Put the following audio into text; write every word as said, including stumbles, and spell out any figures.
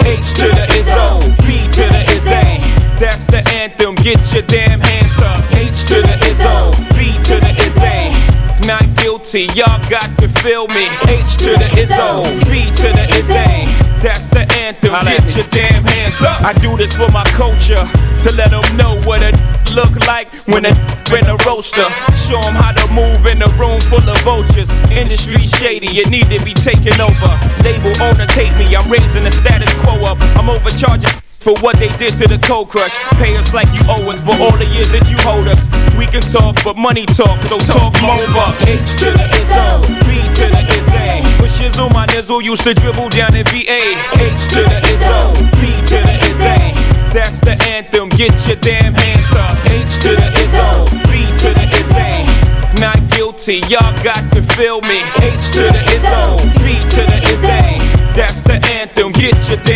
H to the Izzo, B to the Izzy. That's the anthem, get your damn hands up. H to the Izzo, B to the Izzy. Not guilty, y'all got to feel me. H to the Izzo, B to the Izzy. That's the anthem, get your damn hands up. I do this for my culture, to let them know what a look like when a in a roaster. Show them how to move in a room full of vultures. Industry shady, it need to be taken over. Label owners hate me, I'm raising the status quo up. I'm overcharging for what they did to the Cold Crush. Pay us like you owe us for all the years that you hold us. We can talk, but money talk, so talk more bucks. H to the Izzo, B to the Izzy. For shizzle, my nizzle used to dribble down in V A. H to the Izzo, B to the Izzy. That's the anthem, get your damn hands up. H to the Izzo, B to the Izzy. Not guilty, y'all got to feel me. H to the Izzo, B to the Izzy. That's the anthem, get your damn